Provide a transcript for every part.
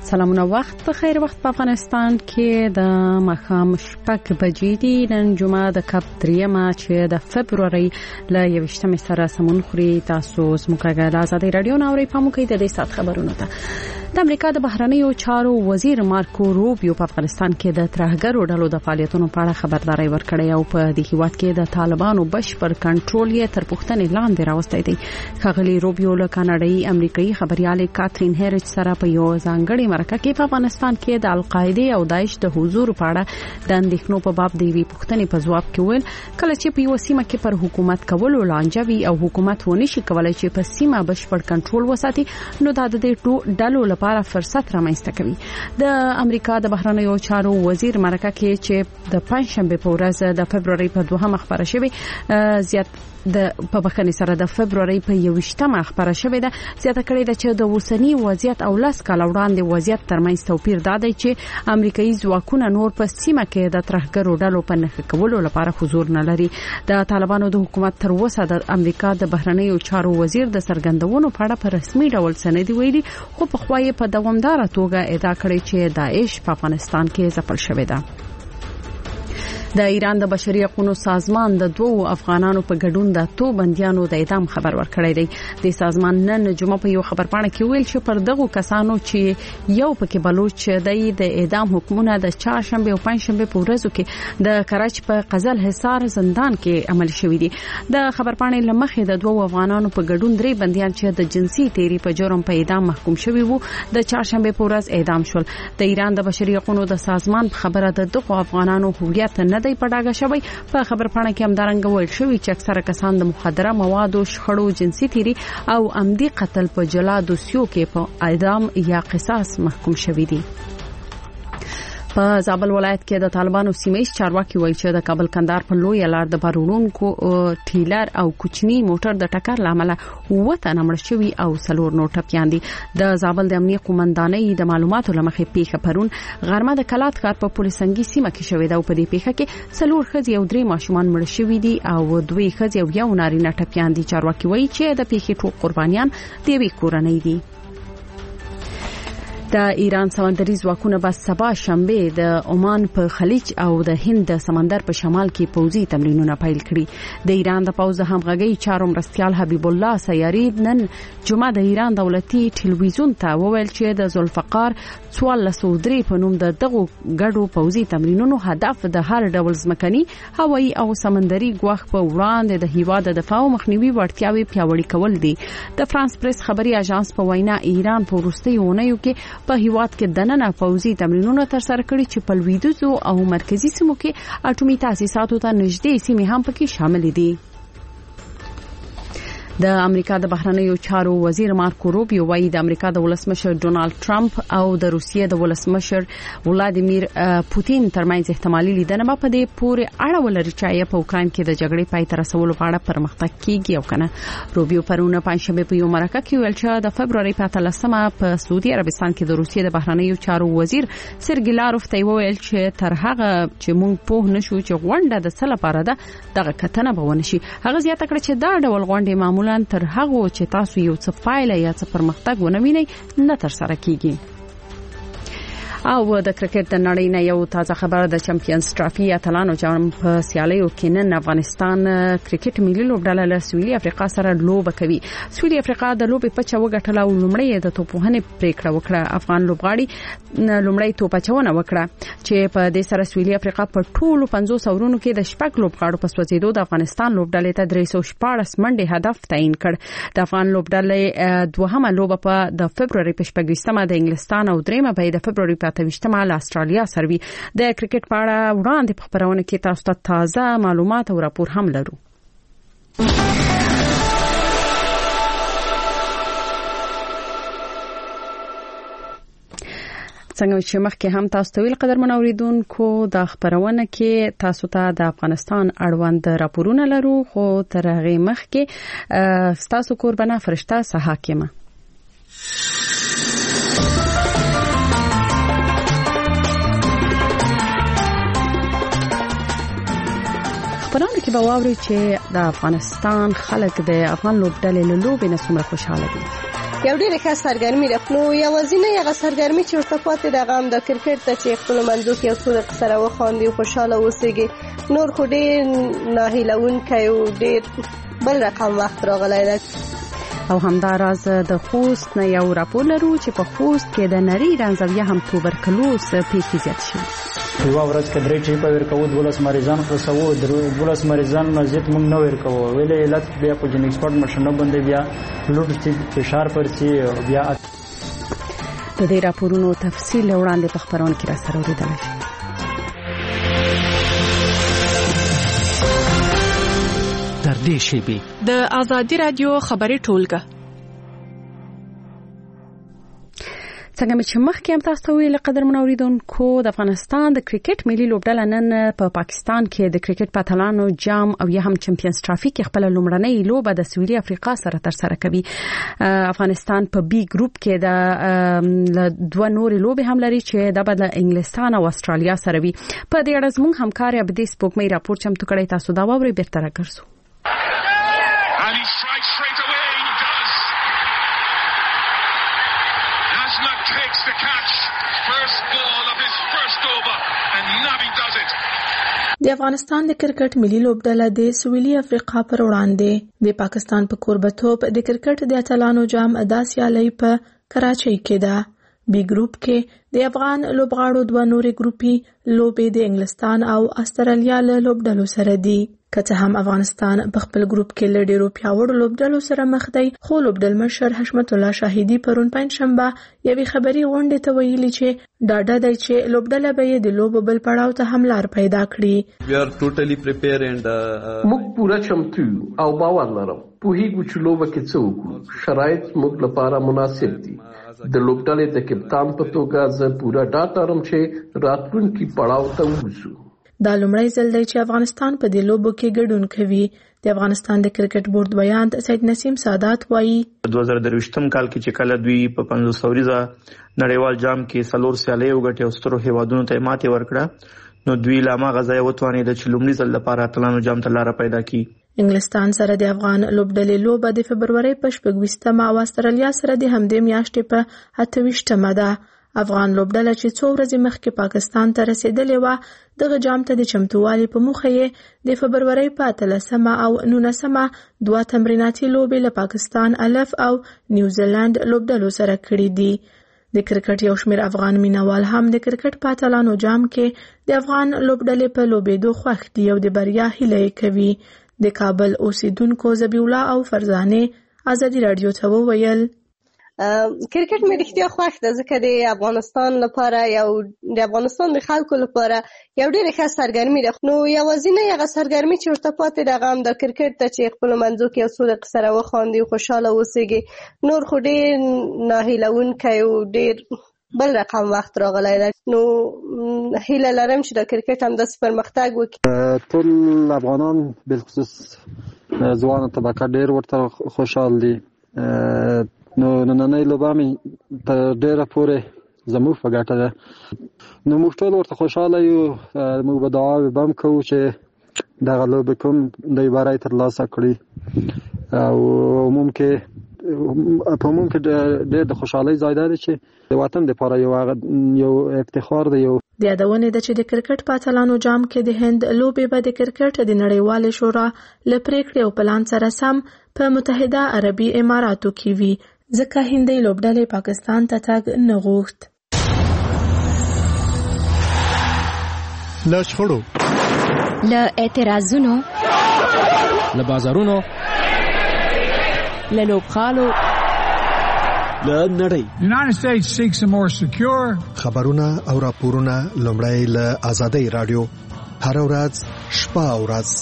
سلامونه وخت په خیر وخت په افغانستان کې د ماښام شپږ بجې دي. نن جمعه د کب 3 چې د فبرورۍ ل 21 سره سمون خوري. تاسو زموږ د آزادۍ رادیو ناوړي پامو کوي د دې سات خبرونه ته. د امریکا د بهرنیو چارو وزیر مارکو روبیو په افغانستان کې د ترهګرو ډلو د فعالیتونو په اړه خبرداري ورکړې او په دې هیواد کې د طالبانو بشپړ کنټرول یې تر پوښتنې لاندې راوستي دی. ښاغلي روبیو له کاناډایي امریکایي خبريالې کاترین هیرچ سره په یو ځانګړي مرکه کې په افغانستان کې د القاعده او داعش د حضور په اړه د اندېښنو په باب د وی پوښتنې په جواب کې ویل کله چې په یو سیمه کې پر حکومت کولو لانجوي او حکومت ونی شي کولای چې په سیمه بشپړ کنټرول وساتي نو دا د دې ډلو لپاره فرصت رامنځته کوي. د امریکا د بهرنیو چارو وزیر مرکه کې چې د پنځشنبه په ورځ د فبرورۍ په 2 خبره شوې زیات د په بخښنې سره د فبرورۍ په 21 خبره شوې ده زیاته کړې ده چې د وسنی وضعیت او لاس کال وړاندې وضعیت ترمنځ توپیر دی چې امریکایي ځواکونه نور په سیمه کې د ترهګرو ډلو په نښه کولو لپاره حضور نه لري. د طالبانو د حکومت تر اوسه د امریکا د بهرنیو چارو وزیر د سرګندونو په اړه په رسمي ډول سند ویلي خو په خوایي په دوامدار توګه ادعا کړې چې داعش په افغانستان کې ځپل شوې ده. د ایران د بشري حقوقو سازمان د 2 افغانانو په ګډون د 2 بنديانو د اعدام خبر ورکړی دی. د سازمان نن جمعه په یو خبرپاڼه کې ویل چې پر دغه کسانو چې یو پکې بلوچ دی د اعدام حکمونه د چهارشنبه او پنځشنبه په ورځو کې د کراچ په قزل حصار زندان کې عمل شوې دي. د خبرپاڼې لمخې د 2 افغانانو په ګډون 3 بنديان چې د جنسي تیری په جرم په اعدام محکوم شوي وو د چهارشنبه په ورځ اعدام شول. د ایران د بشري حقوقو د سازمان خبره د دغه افغانانو هویت نه دی پډاګه شوی. په خبرپاڼه کې همدارنګه ویل شوی چې اکثره کسان د مخدره موادو شخړو جنسي تیری او عمدي قتل په جلا دوسیو کې په اعدام یا قصاص محکوم شوی دي. په زابل ولایت کې د طالبانو سیمه چارواکي وایي چې د کابل کندهار په لوی لار د بارونکو ټیلر او کوچنی موټر د ټکر لامل وته نمړ شوی او 4 نور ټپيان دي. د زابل د امنیي قومندانۍ د معلوماتو لمخې پیښه پرون غرمه د کلات ښار په پولیسنګي سیمه کې شوې ده او په دې پیښه کې 4 ښځې او 3 ماشومان مړ شوي دي او 2 ښځې او 1 نارینه ټپيان دي. چارواکي وایي چې د پیښې ټول قربانیان د یوې کورنۍ دي. د ایران سمندري ځواکونه به سبا شنبه د عمان په خلیج او د هند د سمندر په شمال کې پوځي تمرینونه پیل کړي. د ایران د پوځ همغږي چارو مرستيال حبیب الله سیاری نن جمعه د ایران دولتي ټلویزیون ته وویل چې د ذوالفقار 1403 په نوم د دغه ګډو پوځي تمرینونو هدف د هر ډول ځمکني هوایي او سمندري ګواښ په وړاندې د هیواد د دفاع او مخنیوي وړتیاوي پیاوړي کول دي. د فرانس پریس خبري اژانس په وینا ایران په وروستیو اونیو کې په هیواد کې دننه پوځي تمرینونه تر سره کړي چې په لویدیځو او مرکزی سیمو کې اټومي تاسیساتو ته نږدې سیمې هم پکې شامل دي. د امریکا د بهرنیو چارو وزیر مارکو روبیو وایي د امریکا د ولسمشر ډونالد ټرمپ او د روسیې د ولسمشر ولادیمیر پوتین ترمنځ احتمالي لیدنه په دې پورې اړه ولري چې په اوکران کې د جګړې پای ته رسولو په اړه پرمختګ کیږي او کنه. روبیو پرونه پنځشنبه په یو مرکه کې ویل چې د فبرورۍ په 13 په سعودي عربستان کې د روسیې د بهرنیو چارو وزیر سرګی لاروف ته ویل چې تر هغه چې موږ په نشو چې غونډه د څه لپاره ده دغه کتنه به ونشي. هغه زیاته کړ چې دا ډول غونډې معمولا تر هغه چې تاسو یو څه فایل یا څه پرمختګ ونوینئ نه تر سره کیږي. او د کرکټ د نړۍ نه یو تازه خبر د چمپیونز ټرافي اتلانو جام په سیالیو کې نن افغانستان کرکټ ملي لوبډله له سویلي افریقا سره لوبه کوي. سویلي افریقا د لوبې په چا وګټله او لومړی د توپوهنې پریکړه وکړه. افغان لوبغاړي لومړی توپچونه وکړه چې په دې سره سویلي افریقا په ټولو 500 اورونو کې د شپږ لوبغاړو په سوځېدو د افغانستان لوبډلې ته 314 منډې هدف تعیین کړ. د افغان لوبډلې دوهمه لوبه په د فبرورۍ په 28 د انګلستان او دریمه په د فبرورۍ په 28 استرالیا سروي. د کرکټ په اړه وړاندې په خبرونه کې تاسو ته تازه معلومات او راپور هم لرو. څنګه چې مخکې هم تاسو ته ویل قدرمن اوریدونکو د خبرونه کې تاسو ته د افغانستان اړوند راپورونه لرو خو تر هغه مخکې تاسو قربانه فرشته صحاکمه خبرونه کې به واوري چې د افغانستان خلک د افغان لوبډلې له لوبې نه څومره خوشاله دي. یو ډېر ښه سرګرمي ده. نو یوازینۍ هغه سرګرمي چې ورته پاتې ده هغه هم د کرکټ ته چې خپلو منځو کې یو څو دقیقې سره وخاندي او خوشحاله اوسېږي. نور خو ډېر ناهیلونکی او ډېر بل رقم وخت راغلی ده. او همداراز د خوست نه یو راپور لرو چې په خوست کې د نري رنځویه هم توبرکلوز پیښې زیات شوي. یوه ورځ کې 3 ټیپه ورکوو 12 مریضان خلاصوو 12 مریضان نه زیات موږ نه ورکوو ویلې علت بیا په جن ایکسپورټ ماشینو باندې بیا لوډ چې فشار پرسي بیا د دې راپورونو تفصیل وړاندې په خبرونه کې را سره ولیدل شي. در دې شیبې د آزادي رادیو خبري ټولګه څنګه چې مخکې هم تاسو ویل قدر منوریدونکو د افغانستان د کرکټ ملي لوبډله نن په پاکستان کې د کرکټ په اتلانو جام او یا هم چمپیونز ټرافي کې خپل لومړنۍ لوبه د سویلي افریقا سره ترسره کوي. افغانستان په بي ګروپ کې د 2 نورې لوبې هم لري چې د بدل انګلستان او استرالیا سره وي. په دې اړه زموږ همکار عبدي سپوږمۍ راپور چمتو کړی، تاسو دا واورئ بیرته راګرځو. Takes the catch, first ball of his first over, and Nabi does it. د افغانستان د کرکټ ملي لوبډله د سویلي افریقا پر وړاندې د پاکستان په کوربتوب د کرکټ د اتلانو جام ادا سیالي په کراچۍ کې ده. بي ګروپ کې د افغان لوبغاړو 2 نورې ګروپي لوبې د انګلستان او استرالیا له لوبډلو سره دي. که څه هم افغانستان په خپل ګروپ کې له ډېرو پیاوړو لوبډلو سره مخ دی، خو لوبډل مشر حشمت الله شاهدي پرون پنځشنبه یوې خبري غونډې ته ویلي چې ډاډه دی چې لوبډله به د لوبو بل پړاو ته هم لار پیدا کړي. موږ پوره چمتو او باور لرم پوهیږو چې لوبه کې څه وکړو. شرایط موږ لپاره مناسب دي. د لوبډلې د کپتان په توګه زه پوره ډاډ لرم چې راتلونکي پړاو ته ووځو. دا لومړی ځل دی چې افغانستان په دې لوبو کې ګډون کوي. د افغانستان د کرکټ بورډ بیان سید نسیم سادات وایي 2023 کال کې چې کله دوی په 500 ورځې نړیوال جام کې سلور سیالي وګټي او سترو هیوادونو ته ماتې ورکړه، نو دوی لامه غځای وتوانید چې لومړي ځل لپاره اتلانو جام ته لار پیدا کړي. انګلستان سره د افغان لوبډلې لوبه د فبرवरी په 26 او استرالیا سره د همدې میاشتې په 28 ده. افغان لوبډله چې څو ورځې مخکې پاکستان ته رسیدلې و، دغه جام ته د چمتووالي په موخه یې د فبرवरी په 13 او 19 2 تمریناتي لوبې له پاکستان، الف او نیوزیلند لوبډلو سره کړې دي. د کرکټ یو شمېر افغان مینوال هم د کرکټ په اتلانو جام کې د افغان لوبډلې په لوبېدو خوښ دي او د بریا هیله کوي. د کابل اوسیدونکو ذبیح الله او فرزانه آزادي رادیو ته وویل کرکټ مې رښتیا خوښ ده ځکه د افغانستان لپاره د افغانستان د خلکو لپاره یو ډېر ښه سرګرمي ده. نو یوازینۍ هغه سرګرمي چې ورته پاتې ده هغه هم د کرکټ ته چې خپلو منځو کې یو څو دقیقې سره وخاندي او خوشحاله اوسېږي. نور خو ډېر ناهیلونکی او ډېر بل رقم وخت راغلی ده. نو هیله لرم چې د کرکټ هم داسې پرمختګ وکړي. ټول افغانان بالخصوص ځوانه طبقه ډېر ورته خوشحال دي. نو نننۍ لوبه مې تر ډېره پورې زموږ په ګټه ده. نو موږ ټول ورته خوشحاله یو. موږ به دعاوې به هم کوو چې دغه لوبې کوم دی بری ترلاسه کړي او عموم کې ډېر د خوشحالۍ ځای دی چې د وطن لپاره یو افتخار دی. د یادونې ده چې د کرکټ په اتلانو جام کې د هند لوبې به د کرکټ د نړیوالې شورا له پریکړې او پلان سره سم په متحده عربي اماراتو کې وي، ځکه هندۍ لوبډلې پاکستان ته تګ نه غوښت. له شخړو، له اعتراضونو، له بازارونو، له لوبغالو، له نړۍ. United States seeks a more secure. خبرونه او راپورونه لومړی له آزادۍ رادیو هر ورځ شپه او ورځ.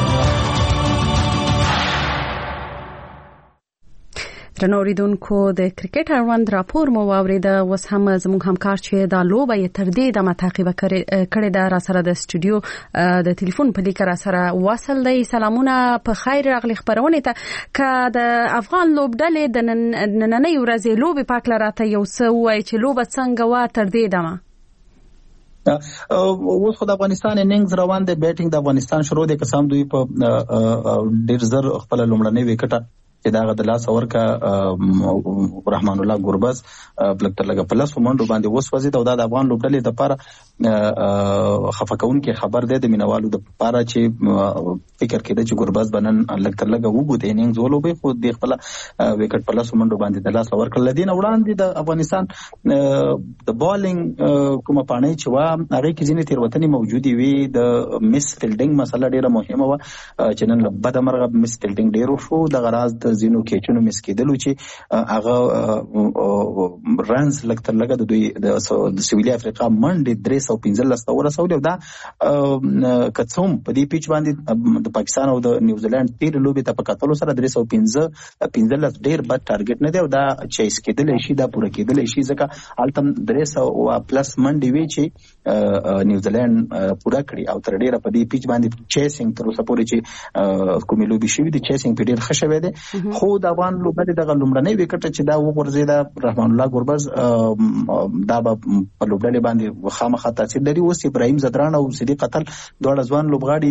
درنوریدونکو د کرکټ اړوند راپور مو واورید. اوس هم زموږ همکار چې دا لوبه یې تر دې د متعقبه کړې ده را سره د استودیو د ټلیفون په لیک را سره وصل دی. سلامونه په خیر راغلی خبرونه ته. که د افغان لوبډلې د نننۍ ورځې لوبې پاک لراته یو څه وایي چې لوبه څنګه و تر دې دمه؟ اوس خو د افغانستان اننګز روان دی. بیټینګ د افغانستان شروع دی، قسم دوی په ډیر زر خپل لومړنۍ وکټه چې دا د لاس ورکا رحمان الله ګربز بلکتر لګه پلس ومنډو باندې وسوځي دا د افغان لوبډلې د لپاره خفقون کې خبر دی د مینوالو د لپاره چې فکر کېده چې ګربز بنن لګتر لګه وګو د اننګز ولوبي خو د خپل وکټ پلس ومنډو باندې د لاس ورکړل لدین وړاندې د افغانستان د بالینګ کومه پانه چې وا هغه کې ځینې تیروتنې موجودي وي د مس فیلډینګ مسله ډیره مهمه و چې نن بد مرغه مس فیلډینګ ډیرو شو د غراز د زینو کېچونو مس کېدلو چې هغه رنز لکتر لګه د دوی د سویلي افریقا منډه 315 ورسول دا کڅوم په دې پیچ باندې د پاکستان او د نیوزیلند تیر لوبي ته په کتلو سره 315 ډیر بد ټارګټ نه دی او دا چیس کېدل شي دا پوره کېدل شي ځکه التم 300 پلس منډه وی چې نیوزیلند پوره کړی او تر ډیره په دې پیچ باندې چیسینګ تر اوسه پورې چې کومې لوبي شوې دي چیسینګ په ډیر ښه شوی دی خو د افغان لوبډلې د لومړنۍ وکټ چې دا وګرځیدا رحمان الله ګربز دا په لوبډلې باندې خامخا تاثیر لري اوس ابراهیم زدران او صدیق قتل دواړه ځوان لوبغاړي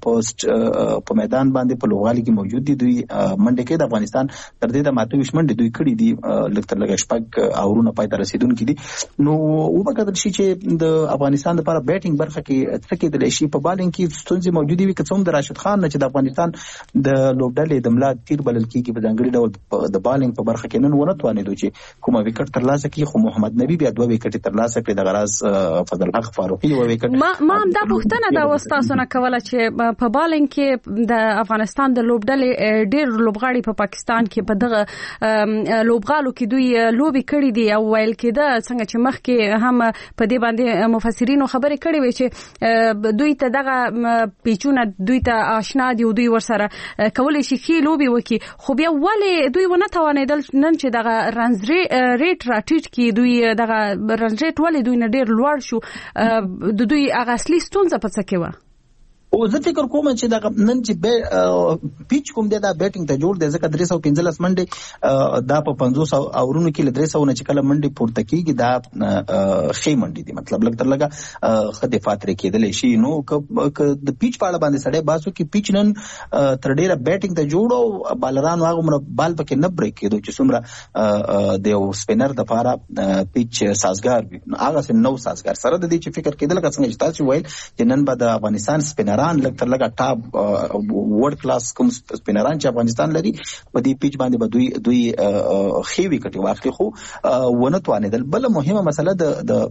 په میدان باندې په لوبغالي کې موجود دي دوی منډه کې د افغانستان تر دې د ماتوي منډه دوی کړي دي لکتر لګ شپږ اورونه پای ته رسیدونکي دي نو وبکدل شي چې د افغانستان لپاره بیټینګ برخه کې څه کېدل شي په بالینګ کې ستونزې موجودي وي که څوم د راشد خان نه چې د افغانستان د لوبډلې د ملا تیر بلل کېږي په ځانګړي ډول د بالینګ په برخه کې نن ونه توانېدو چې کومه وکټ ترلاسه کړي خو محمد نبی بیا 2 وکټ ترلاسه کړي د غراز فضل حق فاروقي یو وکټ ما هم دا پوښتنه دا وستاسو نه کوله چې په بالینګ کې د افغانستان د لوبډلې ډېر لوبغاړي په پاکستان کې په دغه لوبغالو کې دوی لوبي کړي دي او ویل کېده څنګه چې مخکې هم په دې باندې مفسرینو خبرې کړې وي چې دوی ته دغه پیچونه دوی ته آشنا دي او دوی ورسره کولای شي خې لوبي وکي خو بیا ولې دوی ونه توانېدل نن چې دغه رنز ریټ راټیټ کی دوی دغه رنز ریټ ولې دوی نه ډېر لوړ شو د دوی هغه اصلي ستونزه په څه کې و او زه فکر کوم چې دا نن چې پیچ کوم دی دا بیټینګ ته جوړ دی ځکه 315 منډه دا په 500 اورونو کې ل 300 نه چې کله منډه پورته کیږي دا خې منډه دي مطلب لکه لګه خدای فاتره کېدل شي نو د پیچ په اړه باندې سړی باسو کې پیچ نن تر ډیره بیټینګ ته جوړو بالرانو هغه بال پکې نه بریک کېدو چې څومره د سپینر د لپاره پیچ سازگار وي هغه نو سازگار سره د دې چې فکر کېدل څنګه چې تاسو ویل چې نن به د افغانستان سپینران لکه لګه ټاپ ورلد کلاس کوم سپینران چې افغانستان لري په دې پیچ باندې به دوی خېوي کټي واخلي خو ونه توانېدل بل مهمه مسله د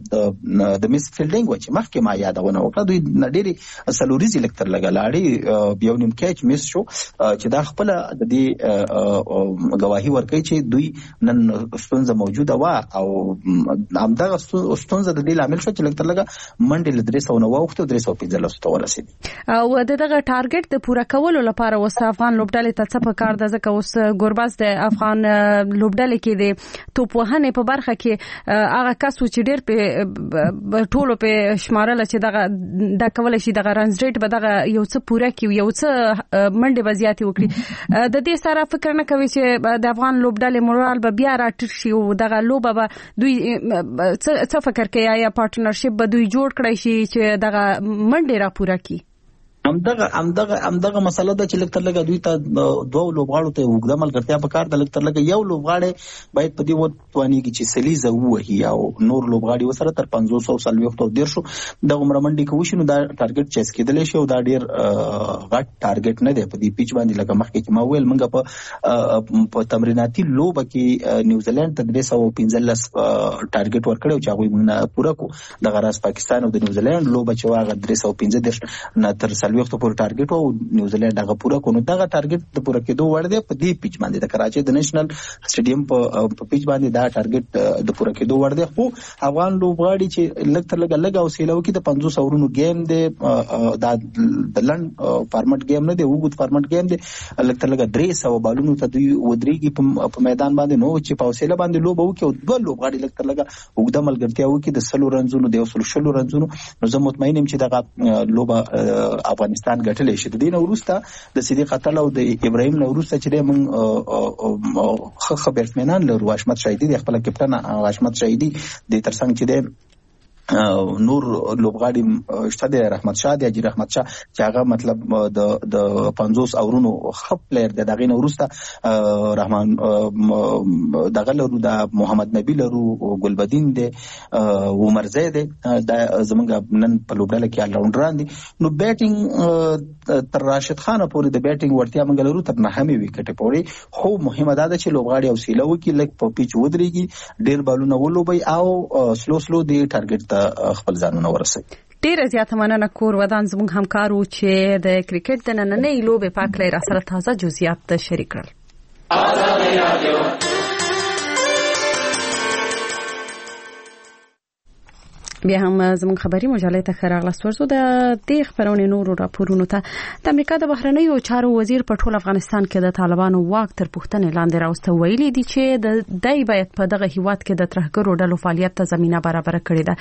مس فیلډینګ و چې مخکې ما یادونه وکړه دوی ډېری سلوریزي لکتر لګه لاړي یو نیم کېچ مس شو چې دا خپل د دې گواهی ورکړي چې دوی نن ستونزه موجوده و او همدغه ستونزه د دې لامل شو چې لکتر لګه منډه ل 300 نو وخت 315 ورسېد او دغه ټارګټ د پوره کولو لپاره اوس افغان لوبډلې ته څه پکار ده ځکه اوس ګورباز د افغان لوبډلې کې د توپ وهنې په برخه کې هغه کس چې ډېر په ټولو په شمارل چې دغه د کولای شي دغه رنز ریټ به دغه یو څه پوره کیو یو څه منډه وضعیت وکړي د دې سره فکر نه کوي چې د افغان لوبډلې مورال به بیا راټیټ شي او دغه لوبه به دوی څه فکر کوي یا پارټنرشپ به دوی جوړ کړی شي چې دغه منډه را پوره کی همدغه مسله ده چې لکتر لګه دوی ته دوه لوبغاړو ته وګړه ملګرتیا په کار د لکتر لګه یو لوبغاړي باید په دې وتوانیږي چې سلیزه وهي او نور لوبغاړي وسره تر 500 سال وختو ډیر شو د عمر منډي کوي شنو دا ټارګټ چیس کېدل شي او دا ډیر غټ ټارګټ نه دی په دې پیچ باندې لکه مخکې چې ما ویل موږ په تمریناتي لوب کې نیوزیلند ته 315 ټارګټ ورکړو چې هغه موږ پوره کو د غراس پاکستان او د نیوزیلند لوب چې واغ 315 نه تر وختو پر ټارګټ او نیوزیلند هغه پوره کونو دغه ټارګټ د پوره کېدو وړ دی په دې پیچ باندې د کراچي د نېشنل سټیډیم په پیچ باندې دا ټارګټ د پوره کېدو وړ دی خو افغان لوبغاړي چې لګ او سیلو کې د 500 اورونو گیم دی دا د لند فارمټ گیم نه دی وګت فارمټ گیم دی لګ 300 بالونو ته دوی ودرېږي په میدان باندې نو چې په سیله باندې لوب وکي او دوه لوبغاړي لګ وګد ملګرتیا وکي د سلو رنزونو د 100 رنزونو نو زه مطمئن یم چې دغه لوبه افغانستان ګټلې شي د دین وروسته د صدیق قتل او د ابراهیم نو وروسته چې موږ خبرتمنان له رواشمت شهیدی د خپل کپټن رواشمت شهیدی د ترڅنګ چې د نور لوبغاړي شته د رحمت شاه د اجر رحمت شاه چې هغه مطلب د 50 اورونو خپ پلیئر د دغه نورسته رحمان دغه لرو د محمد نبی لرو ګلبدین د عمر زید د زمونږ نن په لوبډاله کې آل راوندران دي نو بیټینګ تر راشد خان پورې د بیټینګ ورتیا موږ لرو تر نهمې وکټ پورې خو مهمه ده چې لوبغاړي حوصله وکړي لکه په پیچ ودرېږي ډېر بالونه ولوبي او سلو دی ټارګټ ته خپل ځانونه ورسوي. ډیره زیاته مننه کور ودان زموږ همکارو چې د کرکټ د نننۍ لوبې په اړه را سره تازه جزئیات شریک کړل. بیا هم زموږ خبري مجلې ته خراغلاس ورسو د دې خبرونې نورو راپورونو ته د امریکا د بهرنیو چارو وزیر په ټول افغانستان کې د طالبانو واک تر پوښتنې لاندې راوسته ویلي دي چې د دای باید په دغه هیواد کې د ترهګرو ډلو فعالیت ته زمينه برابر کړي ده.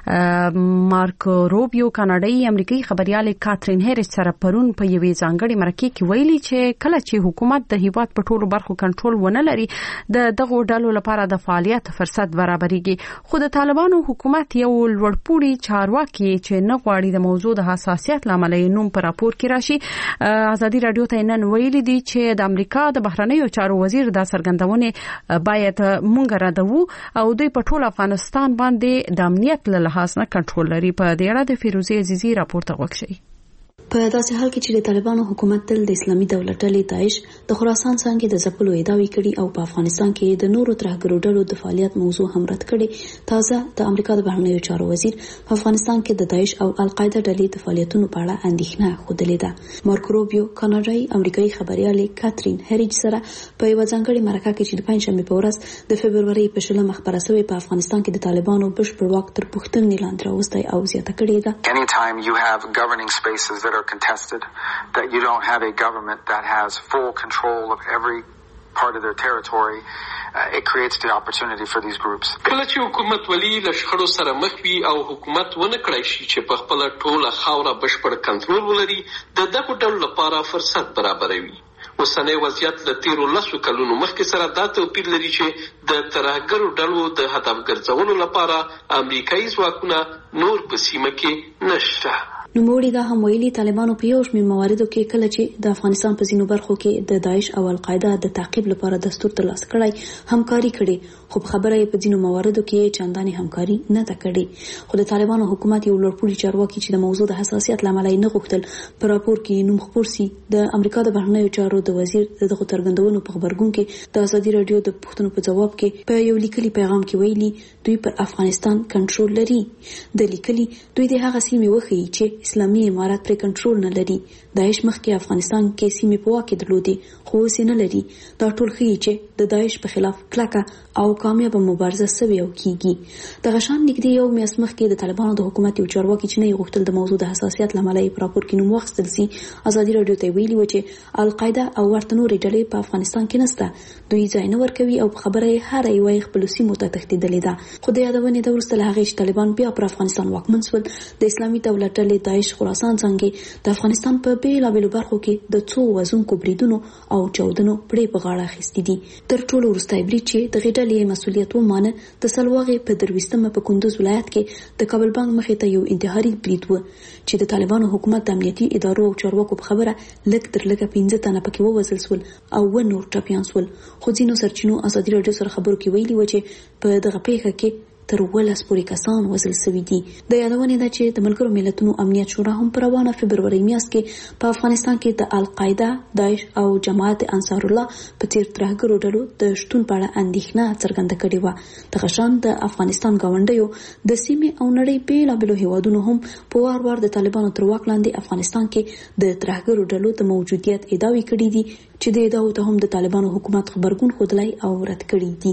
مارک روبیو کاناډایي امریکایي خبريال کاترین هریس سره پرون په یوې ځانګړي مرکه کې ویلي چې کله چې حکومت د هیواد په ټولو برخو کنټرول ونه لري دغه ډلو لپاره د فعالیت فرصت برابرېږي. خو د طالبانو حکومت یو لوړپوړي چارواکي چې نه غواړي د موضوع د حساسیت لامل یې نوم پر راپور کې راشي. ازادي رادیو ته نن ویلي دي چې د امریکا د بهرنیو چارو وزیر دا څرګندونه باید مونږ راډو او دوی په ټول افغانستان باندې د امنیت له لحاظ نه کنټرول لري. په دې اړه د فیروزي عزیزي راپور ته وکړئ. په داسې حال کې چې د طالبانو حکومت تل د اسلامي دولت ډلې داعش د خراسان څنګه د ځپلو ادعاوې کړي او په افغانستان کې د نورو ترهګرو ډلو د فعالیت موضوع هم رد کړي. تازه د امریکا د بهرنیو چارو وزیر په افغانستان کې د داعش او القاعده ډلې د فعالیتونو په اړه اندېښنه خوده ده. مارک روبیو کاناډایي امریکایي خبريال کاترین هریج سره په یو ځانګړي مرکه کې چې د پنځمې په ورځ د فبرवरी په 16 خبره شوې په افغانستان کې د طالبانو بشپړ واک تر پوښتنې لاندې راوستي او زیاته کړې ده. Anytime you have governing spaces that are contested, that you don't have a government that has full control of every part of their territory, it creates the opportunity for these groups. کله چې حکومت ولی له شخړو سره مخ وي او حکومت ونه کړی شي چې په خپل ټوله خاوره بشپړ کنټرول ولري دغه ډول لپاره فرصت برابروي. اوسنۍ وضعیت له 13 کلونو مخکې سره دا توپیر لري چې د ترهګرو ډلو د هدف ګرځولو لپاره امریکایي ځواکونه نور په سیمه کې نشته. نوموړي دا هم ویلي طالبانو په یو شمېر مواردو کې کله چې د افغانستان په ځینو برخو کې د داعش او القاعده د تعقیب لپاره دستور ترلاسه کړی همکاري کړي خو په خبره یې په ځینو مواردو کې چندانې همکاري نه ده کړې. خو د طالبانو حکومت یو لوړپوړي چارواکي چې د موضوع د حساسیت لامل یې نه غوښتل په راپور کې نوم خپور سي د امریکا د بهرنیو چارو د وزیر دغه ترګندونو په خبرګون کې د ازادي رادیو د پښتنو په جواب کې په یو لیکلي پیغام کې ویلي دوی پر افغانستان کنټرول لري. د لیکلي دوی د هغه سیمې وښیي چې اسلامي امارات پر کنټرول نه لري. داعش مخکې افغانستان کې سیمې په واک کې درلودي خو اوس نه لري. دا ټول ښیي چې د داعش په خلاف کلکه او کامیابه مبارزه سوي او کیږي. د غشان نږدې یو میاشت مخکې د طالبانو د حکومت یو چارواکي چې نه غوښتل د موضوع د حساسیت لامل یې په راپور کې نوم واخیستل سي ازادي رادیو ته ویلي و چې القاعده او ورته نورې ډلې په افغانستان کې نشته. دوی ځای نه ورکوي او په خبره یې هر یو خپل سیمو ته تښتېدلې ده. خو د یادونې د وروسته له هغې چې طالبان بیا پر افغانستان واکمن شول د اسلامي دولت ډلې داعش خراسان څنګه د افغانستان په بیلابېلو برخو کې د څو وزونکو بریدونو او چاودنو پرې په غاړه اخیستي دي. تر ټولو وروستی برید چې د غډلې مسؤلیت ومانه د سلواغې په 23مه په کندوز ولایت کې د کابل بانک مخې ته یو انتحاري برید و چې د طالبانو حکومت د امنیتي ادارو او چارواکو په خبره لږ تر لږه 15 تنه پکې ووژل شول او نور ټپیان شول. خو ځینو سرچینو ازادي رادیو سره خبرو کې ویلي و چې په دغه پیښه کې تر 12 پورې کسان وژل شوي دي. د یادونې ده چې د ملګرو ملتونو امنیت شورا هم په روانه فبرवरी میاشت کې په افغانستان کې د القاعده، داعش او جماعت انصار الله په تیر ترهګرو ډلو د شتون په اړه اندېښنه څرګنده کړې و. دغه شان د افغانستان گاونډیو د سیمې او نړۍ بیلابېلو هیوادونو هم په وار وار د طالبانو تر واک لاندې افغانستان کې د ترهګرو ډلو د موجودیت ادعاوې کړې دي چې د ادعاو ته هم د طالبانو حکومت خبرګون ښودلی او رد کړي دي.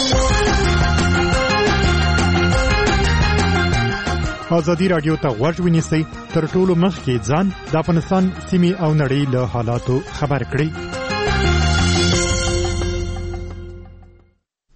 ازادي رادیو ته غوږ ونیسئ تر ټولو مخکې ځان د افغانستان سیمې او نړۍ له حالاتو خبر کړئ.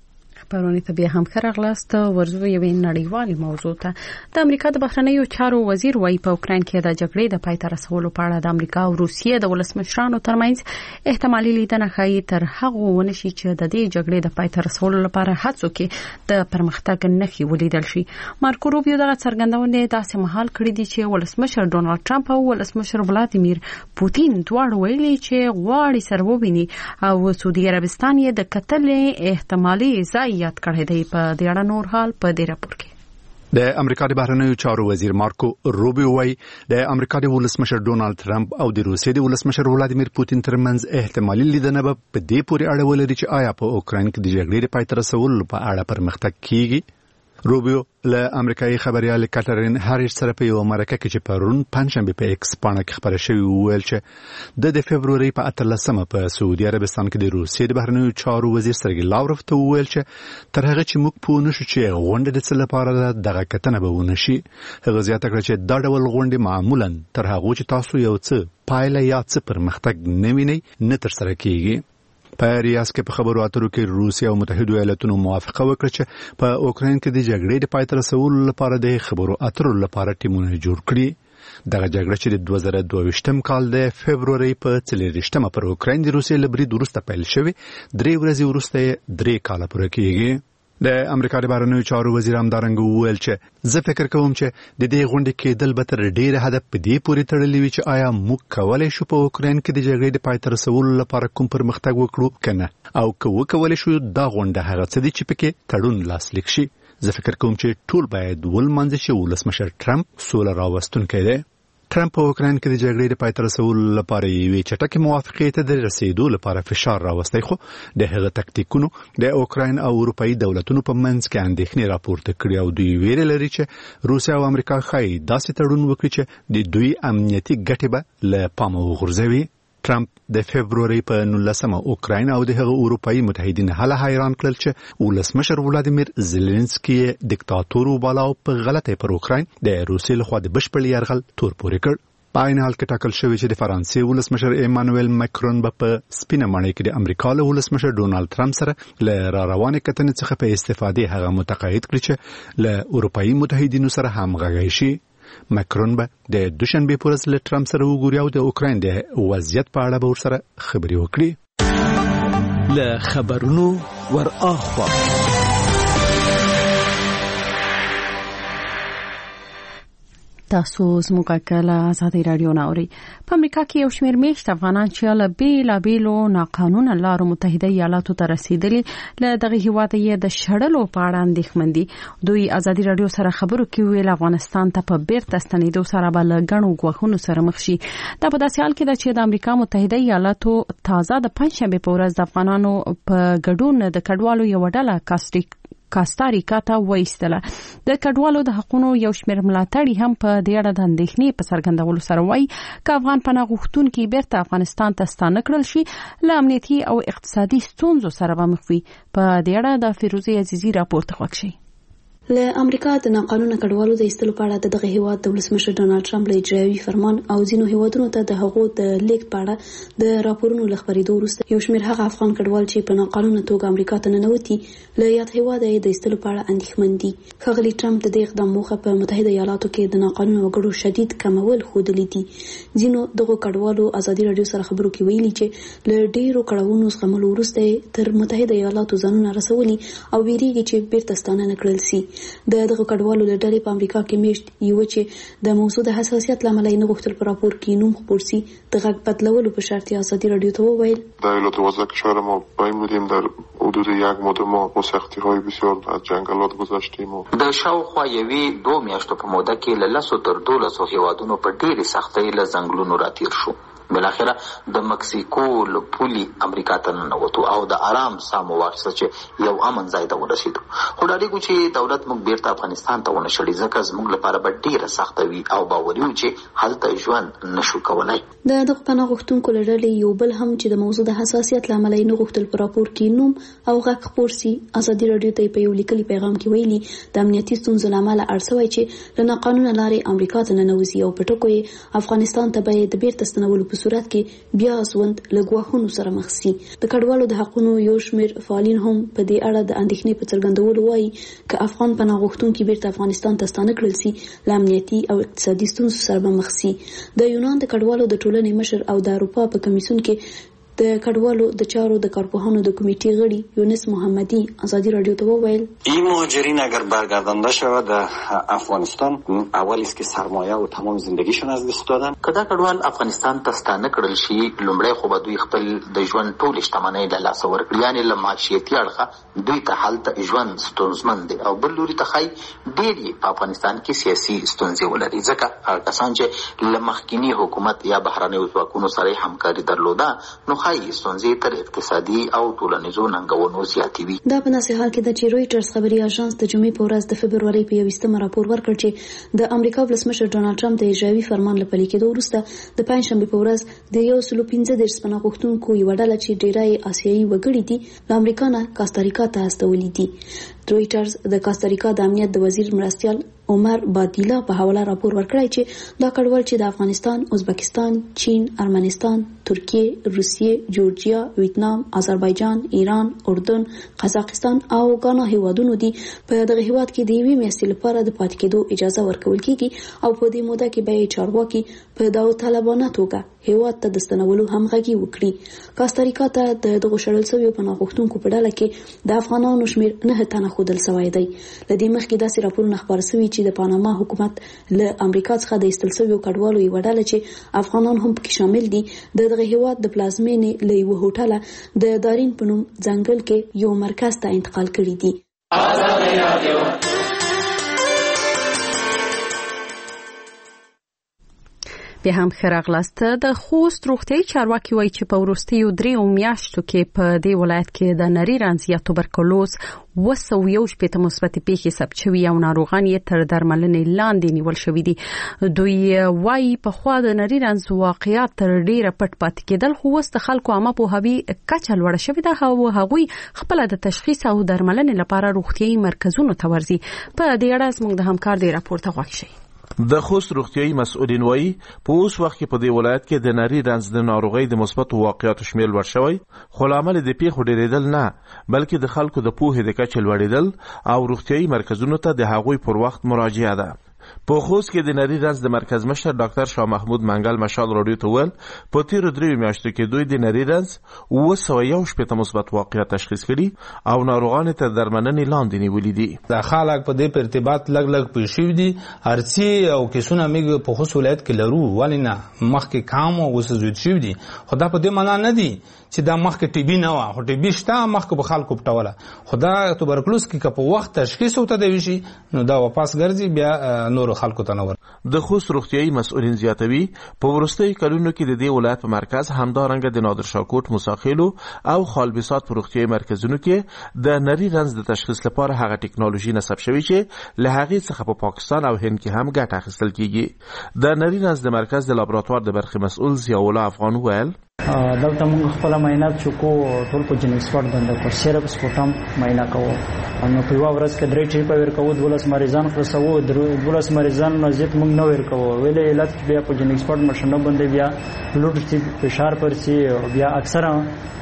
خبرونه ته بیا هم خراغلاست ورزو یوې نړیوالې موضوع ته د امریکا د بهرنیو چارو وزیر وايي په اوکرين کې د جګړې د پای ته رسولو په اړه د امریکا او روسیې د ولسمشرانو ترمنځ احتمالي لیدنه ښایي تر هغه ونشي چې د دې جګړې د پای ته رسولو لپاره هڅو کې د پرمختګ نښې ولیدل شي. مارکو روبیو دغه څرګندونه داسې مهال کړې دي چې ولسمشر ډونالد ټرمپ او ولسمشر ولادیمیر پوتین دواړه ویلي چې غواړي سره وویني او سعودي عربستان یې د قتل احتمالي ځایات کړی دی. په دې اړه نور حال په دې راپور کې د امریکا د بهرنیو چارو وزیر مارکو روبیو وايي د امریکا د ولسمشر ډونالد ټرمپ او د روسیې د ولسمشر ولادیمیر پوتین ترمنځ احتمالي لیدنه به په دې پورې اړه ولري چې آیا په اوکرين کې د جګړې د پای ته رسولو په اړه پرمختګ کیږي. روبیو له امریکایي خبريال کاترین هاریس سره په یو مرکه کې چې پرون پنځشنبه په ایکس باندې خبره شوې ویل چې د فبرवरी په 18مه په سعودي عربستان کې د روسیې د بهرنیو چارو وزیر سرګي لاوروف ته ویل چې تر هغه چې موږ پوه نشو چې غونډه د څه لپاره دغه کتنه به ونشي. هغه زیاته کړه چې دا ډول غونډه معمولا تر هغه چې تاسو یو څه پایله یا څه پرمختګ نه وینئ نه تر سره کیږي. په ریاض کې په خبرو اترو کې روسیا او متحده ایالاتونو موافقه وکړه چې په اوکرين کې د جګړې د پای ته رسولو لپاره د خبرو اترو لپاره ټیمونه جوړ کړي. دغه جګړه چې د 2022م کال د فبرवरी په 24مه پر اوکرين د روسیې له برید وروسته پیل شوه 3 ورځې وروسته 3 کال پوره کیږي. د امریکا د بهرنیو چارو وزیر همدارنګه وویل چې زه فکر کوم چې د دې غونډې کېدل به تر ډیره حد په دې پورې تړلې وي چې آیا موږ کولای شو په اوکرين کې د جګړې د پای ته رسولو لپاره کوم پرمختګ وکړو کنه او که وکولای شو دا غونډه هغه څه دي چې پکې تړون لاسلیک شي. زه فکر کوم چې ټول باید ولمنځي چې ولسمشر ټرمپ سوله راوستونکی دی. ټرمپ په اوکرين کې د جګړې د پای ته رسولو لپاره یوې چټکې موافقې ته د رسیدو لپاره فشار راوستی خو د هغه تکتیکونو د اوکرين او اروپאי دولتونو په منځ کې اندېښنې راپورته کړې او دوی ویل لري چې روسیا او امریکا خای داسې تړون وکړي چې د دوی امنیتي ګټې به له پامه وغورځوي. ټرمپ د فبرवरी په 19مه اوکرين او د هغه اروپאי متحدین هله حیران کړل چې ولسمشر ولادیمیر زيلنسکي دیکتاتور وبالاو په غلطه پر اوکرين د روسیې لخوا د بشپړ يرغل تور پورې کړ. په عین حال کې ټاکل شوی چې د فرانسې ولسمشر ایمانوئل ماکرون په سپینه ماڼۍ کې د امریکا له ولسمشر ډونالد ټرمپ سره له روانې کتنې څخه په استفادې هغه متقاعد کړ چې له اروپאי متحدینو سره همغږي شي. ماکرون به د دوشنبه پر ورځ له ټرمپ سره وګوري او د اوکرين د وضعیت په اړه به ورسره خبري وکړي. له خبرونو ور اخوا تاسو زموږ کله آزادي رادیو ناوري. په امریکا کې یو شمېر میشت افغانان چې له بیلابېلو ناقانونه لارو متحده ایالاتو ته رسیدلي له دغه هیواد یې د شړلو په اړه اندېښمن دي. دوی آزادي رادیو سره خبرو کې ویل افغانستان ته په بیرته ستنېدو سره به له ګڼو ګواښونو سره مخ شي. دا په داسې حال کې ده چې د امریکا متحده ایالاتو تازه د پنځشنبه په ورځ د افغانانو په ګډون د کډوالو یو ډله کاستاریکا ته وایستله. د کډوالو د حقوقو یو شمېر ملاتړي هم په دې اړه د اندېښنې په څرګندولو سره وایي چې افغان پناه غوښتونکي بیرته افغانستان ته ستانه کړل شي له امنیتي او اقتصادي ستونزو سره به مخ وي. په دې اړه د فیروزه عزیزي راپورته وکړي. له امریکا د ناقانونه کډوالو د ایستلو په اړه دغه هیواد د ولسمشر ډونالد ټرمپ له اجرایوي فرمان او ځینو هیوادونو ته د هغو د لیک په اړه د راپورونو له خبرېدو وروسته یو شمېر هغه افغان کډوال چې په ناقانونه توګه امریکا ته ننوتي له یاد هیواد یې د ایستلو په اړه اندېښمن دي. ښاغلي ټرمپ د دې اقدام موخه په متحده ایالاتو کې د ناقانونه وګړو شدید کمول ښودلي دي. ځینو دغو کډوالو آزادي رادیو سره خبرو کې ویلي چې له ډېرو کړاوونو زغملو وروسته تر متحده ایالاتو ځانونه رسولي او ویریږي چې بیرته ستانه نه کړل شي. دغه کډوالو له ډلې په امریکا کې میشت یو چې د موضوع د حساسیت لامل یې نه غوښتل په راپور کې نوم خپور شي د غږ بدلولو به شرط آزادی رادیو ته وویل در ایالات 12 کشور ما بایم بودیم در حدود یک ماه ما با سختی‌های بسیار از جنگلات گذشتیم د شاوخوا یوې 2 میاشتو په موده کې له 10 تر 12 هیوادونو په ډېرې سختۍ له ځنګلونو راتیر شو. بالاخره د مکسیکو له پولي امریکا ته ننوتو او د آرام ساه مو واخیسته چې یو امن ځای ته ورسېدو. خو ډاډېږو چې دولت موږ بیرته افغانستان ته ونه شړي ځکه زموږ لپاره به ډېره سخته وي او باوري وو چې هلته ژوند نشو کولی. د دغه پناه غوښتونکو له ډلې یو بل هم چې د موضوع د حساسیت له امله یې نه غوښتل په راپور کې نوم او غږ خپور شي ازادي رادیو ته په یو لیکلي پیغام کې ویلي د امنیتي ستونزو له امله اړ شوی چې له ناقانونه لارې امریکا ته ننوځي او په ټکو یې افغانستان ته به د بیرته ستنولو په په صورت کې بیا ژوند له ګواښونو سره مخ شي. د کډوالو د حقوقو یو شمېر فعالین هم په دې اړه د اندېښنې په څرګندولو وایي چې افغان پناه غوښتونکي بیرته افغانستان ته ستانه کړل شي له امنیتي او اقتصادي ستونزو سره به مخ شي. د یونان د کډوالو د ټولنې مشر او د اروپا په کمیسیون کې د کډوالو د چارو د کارپوهانو د کمیټې غړي یونس محمدی آزادی رادیو ته وویل این مهاجرین اگر برگردانده شود افغانستان اول است که سرمایه و تمام زندگیشون از دست دادن. کدا کډوال افغانستان ته ستانه کړل شي لومړی خو به دوی خپل د ژوند ټول شتمنۍ له لاسه ورکړي، یعنې له معاشیتي اړخه دوی ته هلته ژوند ستونزمن دی او بل لوري ته ښایي ډېر یې په افغانستان کې سیاسي ستونزې ولري، ځکه هغه کسان چې له مخکیني حکومت یا بهرنیو ځواکونو سره همکاري درلوده نو ستونزې تر اقتصادي او ټولنیزو ننګونو زیاتې وي. دا په داسې حال کې ده چې رویټرز خبري اژانس د جمعې په ورځ د فبرورۍ په 21 راپور ورکړ چې د امریکا ولسمشر ډونالډ ټرمپ د اجرایوي فرمان له پلي کېدو وروسته د پنجشنبې په ورځ د 115 پناه غوښتونکو یوه ډله چې ډېری آسیایي وګړي دي له امریکا نه کاستاریکا ته استولي دي. رویټرز د کاستاریکا د امنیت د وزیر مرستیال عمر بادیلا په حواله راپور ورکړی چې دا کډوال چې د افغانستان، ازبکستان، چین، ارمنستان، ترکیه، روسیې، جورجیا، ویتنام، آذربایجان، ایران، اردن، قزاقستان او غانا هیوادونو دي په دغه هیواد کې د یوې میاشتې لپاره د پاتې کېدو اجازه ورکول کیږي او په دې موده کې به یې چارواکي په داوطلبانه توګه هیواد ته د ستنولو همغږي وکړي. کاستاریکا ته د دغو شړل شویو پناه غوښتونکو په ډله کې د افغانانو شمېر 9 تنه ښودل شوی دی. له دې مخکې داسې راپورونه خپاره شوي چې د پاناما حکومت له امریکا څخه د ایستل شویو کډوالو یوه ډله چې افغانان هم پکې شامل دي د دغه هیواد د پلازمینې له یوه هوټله د دارین په نوم ځنګل کې یو مرکز ته انتقال کړي دي. بیا هم ښه راغلاست. د خوست روغتیايي چارواکي وایي چې په وروستیو 3 میاشتو کې په دې ولایت کې د نري رنځ یا توبرکلوز 211 مثبت پیښې ثبت شوي او ناروغان یې تر درملنې لاندې نیول شوي دي. دوی وایي په خوا د نري رنځ واقعیات تر ډیره پټ پاتې کېدل، خو اوس د خلکو عامه پوهاوي کچه لوړه شوې ده او هغوی خپل د تشخیص او درملنې لپاره روغتیايي مرکزونو ته ورځي. په دې اړه زموږ د همکار دی راپور ته غوښ شي. د خوست روغتیايي مسؤلین وایي په اوس وخت کې په دې ولایت کې د نري رنځ د ناروغۍ د مثبتو واقعیاتو شمېر لوړ شوی، خو لامل د پیښو ډېرېدل نه بلکې د خلکو د پوهې د کچې لوړېدل او روغتیايي مرکزونو ته د هغوی پر وخت مراجعه ده. په خوست کې د نري رنځ د مرکز مشر ډاکټر شاه محمود منګل مشال راډیو ته ویل په تیرو 3 میاشتو کې دوی د نري رنځ 211 مثبت واقعیت تشخیص کړي او ناروغان ته درملنې لاندې نیولې دي. د خلک په دې په ارتباط لګ پوه شوي دي، هرڅه او کیسونه موږ په خوست ولایت کې لرو، ولې نه مخکې کم او اوس زیات شوي دي. خو دا په دې معنا نه دي چې دا مخکې ټي بي نه وه، خو ټي بي شته مخکې به خلکو پټوله، خو دا توبرکلوز کې که په وخت تشخیص ورته دی وشي نو دا واپس ګرځي بیا نورو خلکو ته نه ور. د خوست روغتیايي مسؤلین زیاتوي په وروستیو کلونو کې د دې ولایت په مرکز همدارنګه د نادر شاه کوټ، موساخیلو او خالبسات په روغتیايي مرکزونو کې د نري رنځ د تشخیص لپاره هغه ټکنالوژي نصب شوی چې له هغې څخه په پاکستان او هند کې هم ګټه اخیستل کیږي. د نري رنځ د مرکز د لابراتوار د برخې مسؤل ضیاء الله افغان ویل دلته موږ خپل معاینات چې کو ټول په جن ایکسپرت باندې پر سیرپ سپوټم معاینه کوو، نو په یو ورځ کې 3 ټریپ ورکوو، 12 مریضان خلاصوو، 12 مریضان نزيت موږ نو ورکوو، ویلې علت بیا په جن ایکسپرت ماشینه باندې بیا لوډ چې فشار پر سي بیا اکثره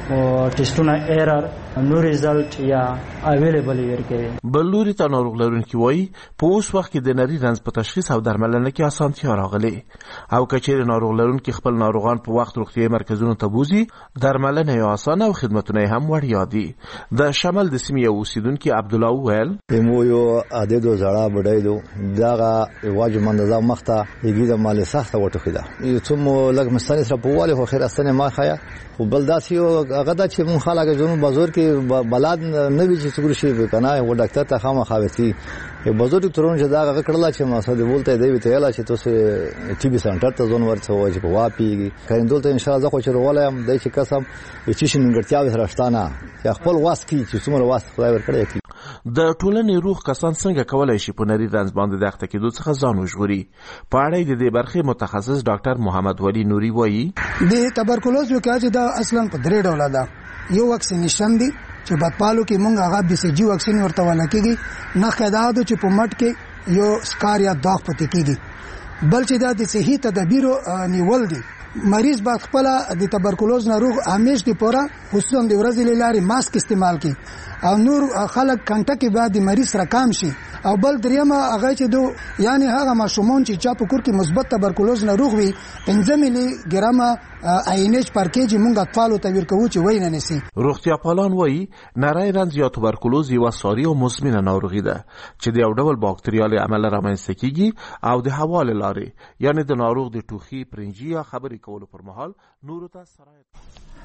ټیسټونه ایرر نو ریزلټ یا اویلیبل ورکوي. بلوري ته ناروغ لرونکي وایي په اوس وخت کې د نري رنځ په تشخیص او درملنه کې اسانتیا راغلي او کچېرې ناروغ لرونکي خپل ناروغان په وخت روغتیايي مرکزونو ته بوزي، درملنه یې اسانه او خدمتونه یې هم وړیا دي. د شمال د سیمې یو اوسیدونکي عبدالله وویل مو یو عادت زړه بډایلو دغه واجب منظم مخته یګي د مال سخته وټخیده یو څوم لګ مستنی سره په والی خو خیر استنه ما خیا خو بل داسې هغه د چې مون خلک جنوب بازار کې بلاد نه وی چې څګور شي کنه و ډاکټر ته خامخاوتی بازار ډاکټرونو چې دا هغه کړل چې ما سره بولته دی وی ته یلا چې تاسو ټي بي سنټر ته ځون ورته وای چې په واپی کیندول ته ان شاء الله خو چې رولایم دای چې قسم چې شننګړتیا وسرشتانه چې خپل واسکی چې څومره واسط خدای ورکړي. د ټولنې روغ کسان څنګه کولای شي په نري رنځ باندې د اخته کېدو څخه ځان وژغوري؟ په اړه د دې برخې متخصص ډاکټر محمد ولی نوري وایي د توبرکلوز وکړه دا اصلا په درې ډول ده. یو واکسینیشن دی چې بدپالو کې مونږ هغه بي سي جي واکسین ورته ولکېږي نه خدادو چې په مټ کې یو سکار یا داغ پته کېږي، بل چې دا د صحي تدابیرو نیول دي مریض باید خپل د تبرکلوز ناروغ همیش دی پورا خصوصا د ورځې لاري ماسک استعمال کی او نور خلک کنټه کې بعد د مریض رقم شي او بل دریمه هغه چې دو یعنی هغه ماشومان چې چا په کور کې مثبت تبرکلوز ناروغ وي 15 ملي ګرامه آینچ پر کېجی مونږ اطفالو ته ورکوو چې وای نه نسی. روغتیا پالان وایي نری رنځ یا تبرکلوز یو ساری او مزمنه ناروغي ده چې د یو ډول باکتریال عمل رامنځته کیږي او د هوا له لارې یعنی د ناروغ د ټوخي پرنجي یا خبرې کولو پر مهال نورو ته سرایت